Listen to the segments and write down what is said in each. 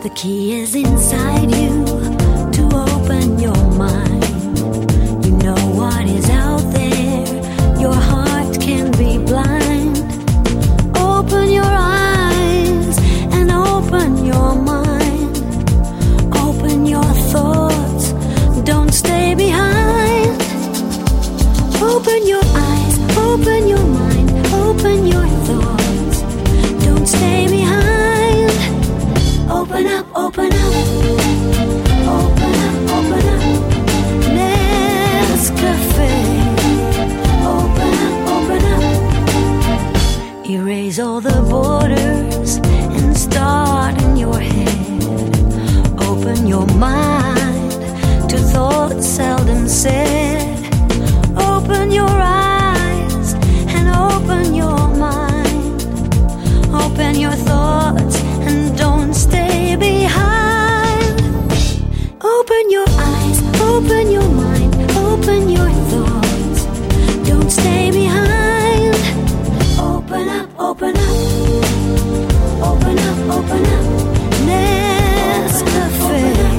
The key is inside you to open your mind. You know what is out there. Your heart can be blind. Open your eyes and open your mind. Open your thoughts. Don't stay behind. Open your eyes. Open your mind. Open your thoughts. Don't stay behind. Open up, open up, open up, open up, Nescafe. Open up, open up. Erase all the borders and start in your head. Open your mind to thoughts seldom said. Open your eyes and open your mind. Open your thoughts and don't stay behind. Open your eyes, open your mind, open your thoughts. Don't stay behind. Open up, open up, open up, open up. Nescafe.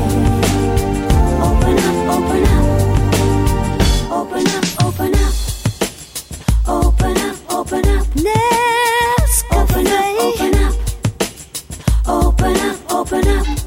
Open up, open up, open up, open up, open up, open up. Nescafe. Open up, open up. Open up, open up.